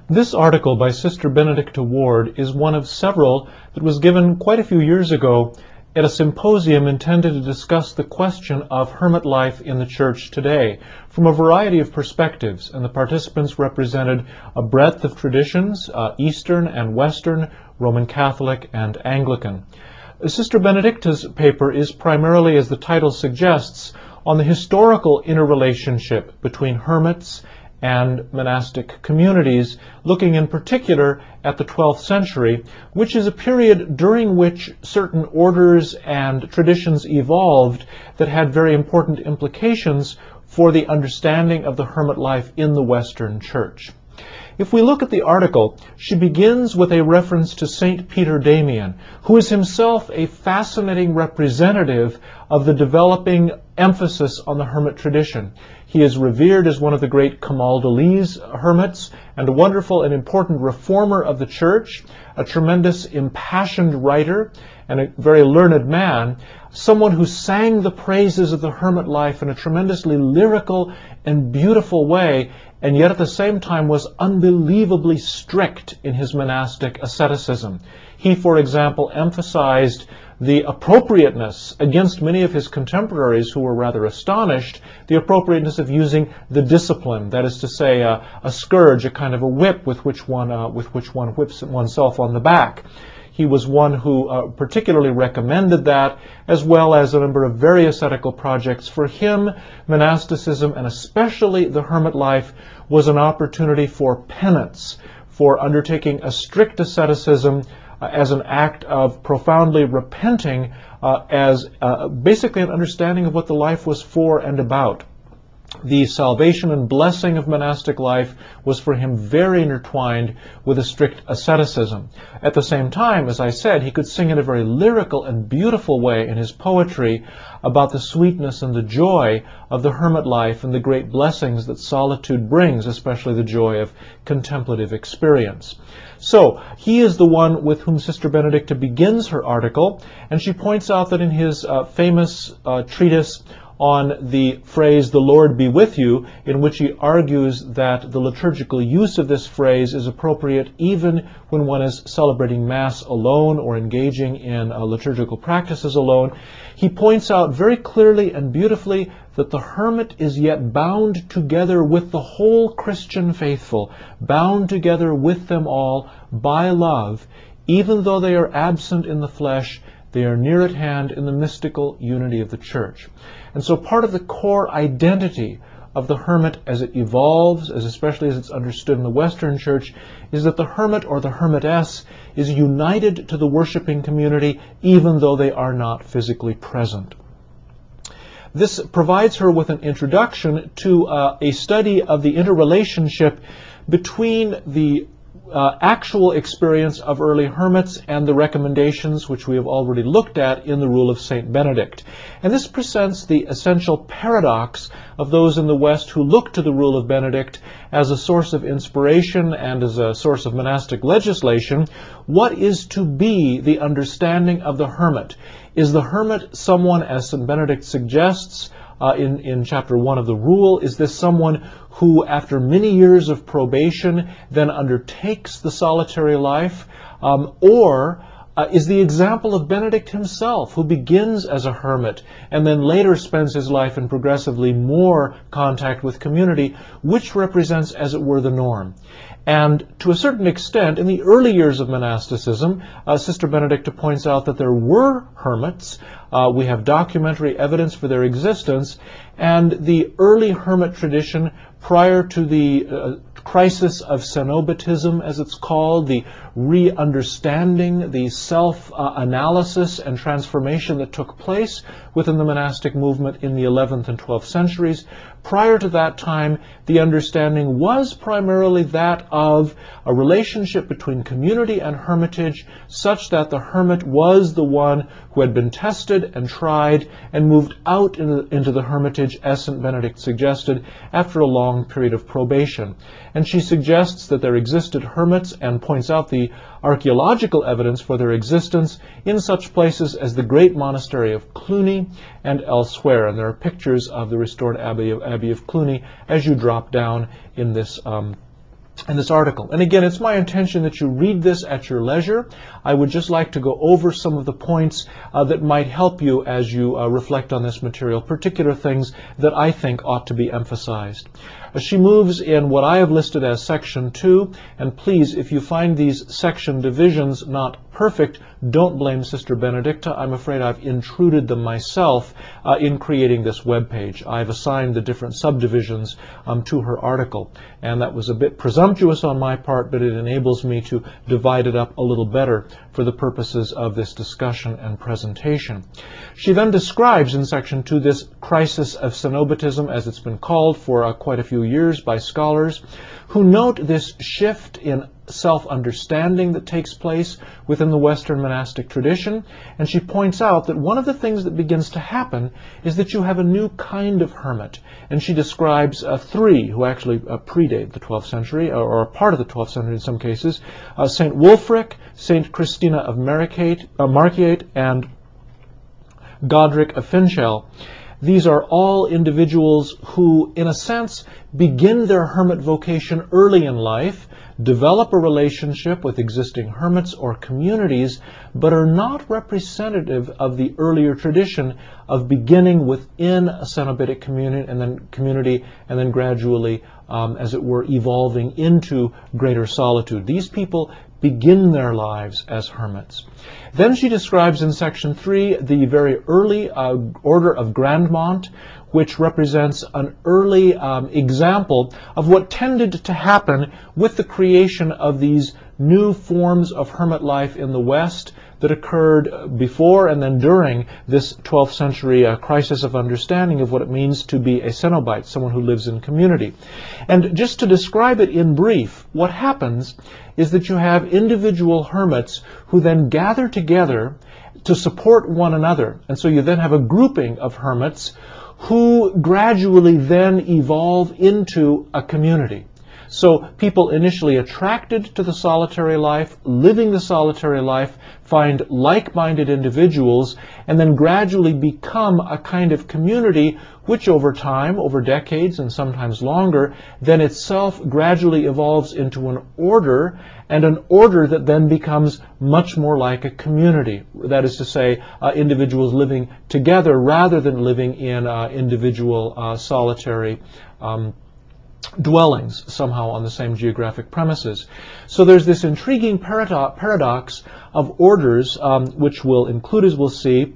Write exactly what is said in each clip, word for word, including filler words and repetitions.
This article by Sister Benedicta Ward is one of several that was given quite a few years ago at a symposium intended to discuss the question of hermit life in the Church today from a variety of perspectives, and the participants represented a breadth of traditions, uh, Eastern and Western, Roman Catholic and Anglican. Sister Benedicta's paper is primarily, as the title suggests, on the historical interrelationship between hermits and monastic communities, looking in particular at the twelfth century, which is a period during which certain orders and traditions evolved that had very important implications for the understanding of the hermit life in the Western Church. If we look at the article, she begins with a reference to Saint Peter Damian, who is himself a fascinating representative of the developing emphasis on the hermit tradition. He is revered as one of the great Camaldolese hermits and a wonderful and important reformer of the Church, a tremendous impassioned writer and a very learned man, someone who sang the praises of the hermit life in a tremendously lyrical and beautiful way, and yet at the same time was unbelievably strict in his monastic asceticism. He, for example, emphasized the appropriateness, against many of his contemporaries who were rather astonished, the appropriateness of using the discipline, that is to say, a, a scourge, a kind of a whip with which one, uh, with which one whips oneself on the back. He was one who uh, particularly recommended that, as well as a number of very ascetical projects. For him, monasticism, and especially the hermit life, was an opportunity for penance, for undertaking a strict asceticism uh, as an act of profoundly repenting, uh, as uh, basically an understanding of what the life was for and about. The salvation and blessing of monastic life was for him very intertwined with a strict asceticism. At the same time, as I said, he could sing in a very lyrical and beautiful way in his poetry about the sweetness and the joy of the hermit life and the great blessings that solitude brings, especially the joy of contemplative experience. So, he is the one with whom Sister Benedicta begins her article, and she points out that in his uh, famous uh, treatise on the phrase, "The Lord be with you," in which he argues that the liturgical use of this phrase is appropriate even when one is celebrating Mass alone or engaging in uh, liturgical practices alone, he points out very clearly and beautifully that the hermit is yet bound together with the whole Christian faithful, bound together with them all by love, even though they are absent in the flesh. They are near at hand in the mystical unity of the Church. And so part of the core identity of the hermit as it evolves, as especially as it's understood in the Western Church, is that the hermit or the hermitess is united to the worshiping community even though they are not physically present. This provides her with an introduction to uh, a study of the interrelationship between the Uh, actual experience of early hermits and the recommendations which we have already looked at in the Rule of Saint Benedict. And this presents the essential paradox of those in the West who look to the Rule of Benedict as a source of inspiration and as a source of monastic legislation. What is to be the understanding of the hermit? Is the hermit someone, as Saint Benedict suggests, Uh, in, in chapter one of the Rule, is this someone who, after many years of probation, then undertakes the solitary life? Um, or uh, is the example of Benedict himself, who begins as a hermit and then later spends his life in progressively more contact with community, which represents, as it were, the norm? And to a certain extent, in the early years of monasticism, uh, Sister Benedicta points out that there were hermits. Uh, we have documentary evidence for their existence, and the early hermit tradition, prior to the uh, crisis of cenobitism, as it's called, the re-understanding, the self-analysis and transformation that took place within the monastic movement in the eleventh and twelfth centuries. Prior to that time, the understanding was primarily that of a relationship between community and hermitage, such that the hermit was the one who had been tested and tried and moved out into the hermitage, as Saint Benedict suggested, after a long period of probation. And she suggests that there existed hermits and points out the archaeological evidence for their existence in such places as the great monastery of Cluny and elsewhere. And there are pictures of the restored Abbey of, Abbey of Cluny as you drop down in this um, in this article. And again, it's my intention that you read this at your leisure. I would just like to go over some of the points uh, that might help you as you uh, reflect on this material, particular things that I think ought to be emphasized. Uh, she moves in what I have listed as section two, and please, if you find these section divisions not perfect, don't blame Sister Benedicta. I'm afraid I've intruded them myself uh, in creating this web page. I've assigned the different subdivisions um, to her article, and that was a bit presumptuous on my part, but it enables me to divide it up a little better for the purposes of this discussion and presentation. She then describes in section two this crisis of cenobitism, as it's been called for uh, quite a few years by scholars, who note this shift in self-understanding that takes place within the Western monastic tradition. And she points out that one of the things that begins to happen is that you have a new kind of hermit. And she describes uh, three who actually uh, predate the twelfth century, or, or are part of the twelfth century in some cases, uh, Saint Wulfric, Saint Christina of Marciate, uh, Marciate and Godric of Finchel. These are all individuals who, in a sense, begin their hermit vocation early in life, develop a relationship with existing hermits or communities, but are not representative of the earlier tradition of beginning within a cenobitic community and then community and then gradually, um, as it were, evolving into greater solitude. These people begin their lives as hermits. Then she describes in section three the very early uh, order of Grandmont, which represents an early um, example of what tended to happen with the creation of these new forms of hermit life in the West that occurred before and then during this twelfth century uh, crisis of understanding of what it means to be a cenobite, someone who lives in community. And just to describe it in brief, what happens is that you have individual hermits who then gather together to support one another. And so you then have a grouping of hermits who gradually then evolve into a community. So people initially attracted to the solitary life, living the solitary life, find like-minded individuals, and then gradually become a kind of community which over time, over decades and sometimes longer, then itself gradually evolves into an order, and an order that then becomes much more like a community. That is to say, uh, individuals living together rather than living in uh, individual uh, solitary um, dwellings somehow on the same geographic premises. So there's this intriguing paradox, paradox of orders, um, which will include, as we'll see,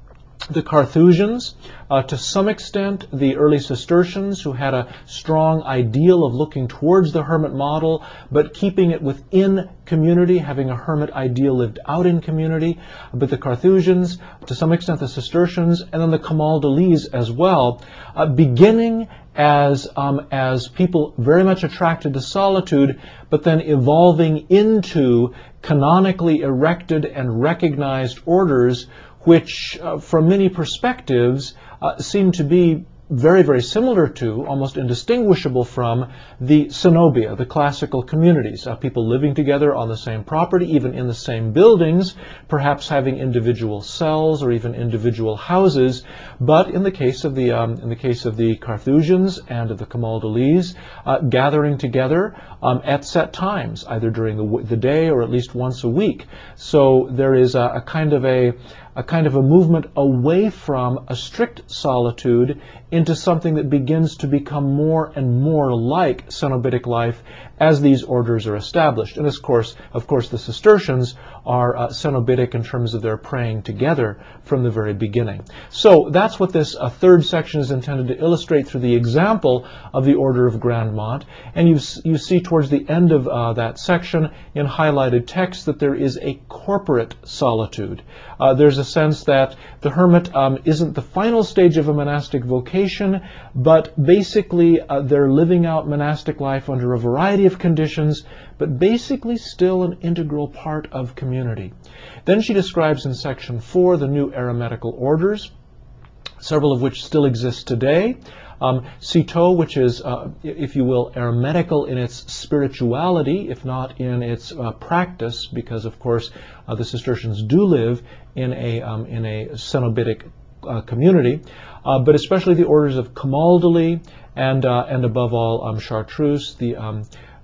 the Carthusians, uh, to some extent the early Cistercians, who had a strong ideal of looking towards the hermit model, but keeping it within community, having a hermit ideal lived out in community. But the Carthusians, to some extent the Cistercians, and then the Camaldolese as well, uh, beginning as um, as people very much attracted to solitude, but then evolving into canonically erected and recognized orders, which uh, from many perspectives uh, seem to be very, very similar to, almost indistinguishable from, the cenobia, the classical communities, uh, people living together on the same property, even in the same buildings, perhaps having individual cells or even individual houses. But in the case of the um, in the case of the Carthusians and of the Camaldolese, uh, gathering together um, at set times, either during the, the day or at least once a week. So there is a, a kind of a a kind of a movement away from a strict solitude into something that begins to become more and more like cenobitic life as these orders are established. And of course, of course, the Cistercians are uh, cenobitic in terms of their praying together from the very beginning. So that's what this uh, third section is intended to illustrate through the example of the Order of Grandmont. And you, you see towards the end of uh, that section in highlighted text that there is a corporate solitude. Uh, there's a sense that the hermit um, isn't the final stage of a monastic vocation, but basically uh, they're living out monastic life under a variety of conditions, but basically still an integral part of community. Then she describes in section four the new eremitical orders, several of which still exist today. Um, Citeaux, which is, uh, if you will, eremitical in its spirituality, if not in its uh, practice, because of course uh, the Cistercians do live in a um, in a cenobitic uh, community, uh, but especially the orders of Camaldoli and uh, and above all um, Chartreuse, the um,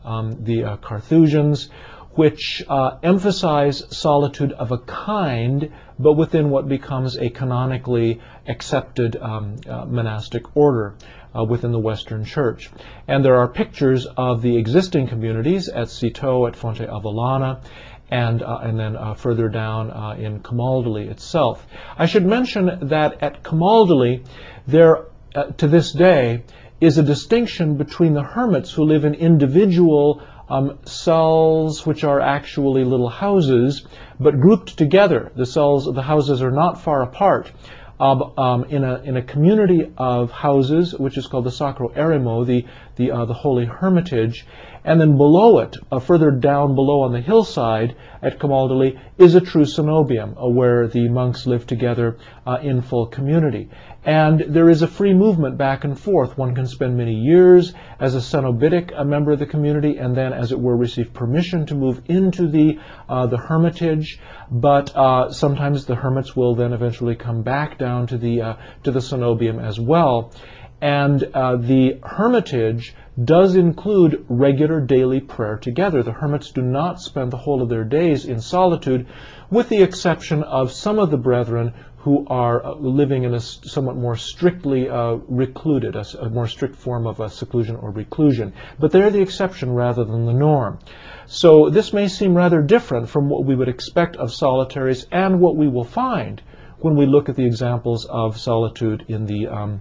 um, the uh, Carthusians, which uh, emphasize solitude of a kind, but within what becomes a canonically accepted um, uh, monastic order uh, within the Western Church. And there are pictures of the existing communities at Citeaux, at Fonte Avellana, and, uh, and then uh, further down uh, in Camaldoli itself. I should mention that at Camaldoli, there, uh, to this day, is a distinction between the hermits who live in individual um, cells, which are actually little houses, but grouped together. The cells, the houses are not far apart. Um, um, in a in a community of houses, which is called the Sacro Eremo, the the uh, the Holy Hermitage, and then below it, uh, further down below on the hillside at Camaldoli, is a true cenobium, uh, where the monks live together uh, in full community. And there is a free movement back and forth. One can spend many years as a cenobitic, a member of the community, and then, as it were, receive permission to move into the uh, the hermitage. But uh, sometimes the hermits will then eventually come back down to the uh, to the cenobium as well. And uh, the hermitage does include regular daily prayer together. The hermits do not spend the whole of their days in solitude, with the exception of some of the brethren who are uh, living in a somewhat more strictly uh, recluded, a, a more strict form of uh, seclusion or reclusion. But they're the exception rather than the norm. So this may seem rather different from what we would expect of solitaries and what we will find when we look at the examples of solitude in the, um,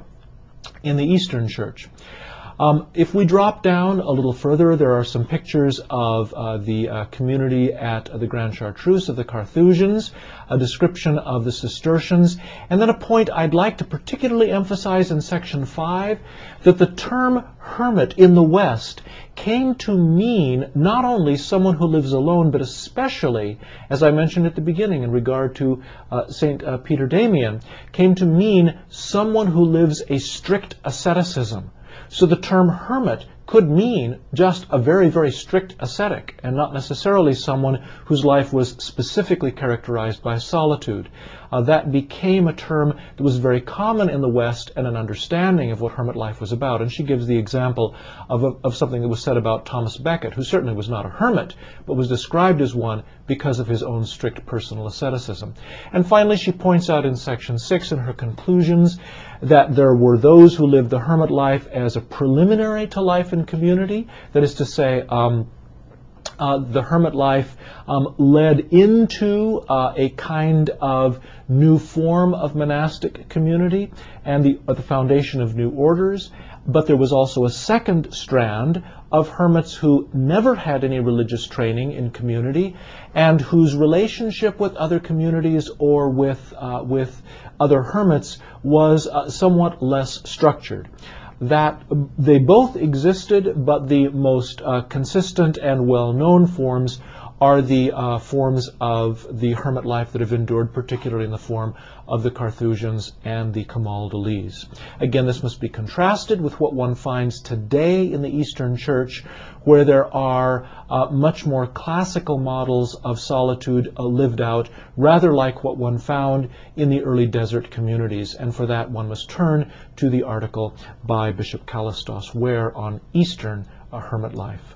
in the Eastern Church. Um, if we drop down a little further, there are some pictures of uh, the uh, community at uh, the Grande Chartreuse of the Carthusians, a description of the Cistercians, and then a point I'd like to particularly emphasize in section five, that the term hermit in the West came to mean not only someone who lives alone, but especially, as I mentioned at the beginning in regard to uh, Saint uh, Peter Damian, came to mean someone who lives a strict asceticism. So the term hermit could mean just a very, very strict ascetic, and not necessarily someone whose life was specifically characterized by solitude. Uh, that became a term that was very common in the West, and an understanding of what hermit life was about. And she gives the example of, a, of something that was said about Thomas Becket, who certainly was not a hermit, but was described as one because of his own strict personal asceticism. And finally, she points out in section six in her conclusions that there were those who lived the hermit life as a preliminary to life in community. That is to say, um, uh, the hermit life um, led into uh, a kind of new form of monastic community and the, uh, the foundation of new orders. But there was also a second strand of hermits who never had any religious training in community, and whose relationship with other communities or with, uh, with other hermits was uh, somewhat less structured. That they both existed, but the most uh, consistent and well-known forms are the uh, forms of the hermit life that have endured, particularly in the form of the Carthusians and the Camaldolese. Again, this must be contrasted with what one finds today in the Eastern Church, where there are uh, much more classical models of solitude uh, lived out, rather like what one found in the early desert communities. And for that, one must turn to the article by Bishop Kallistos, Where on Eastern uh, Hermit Life.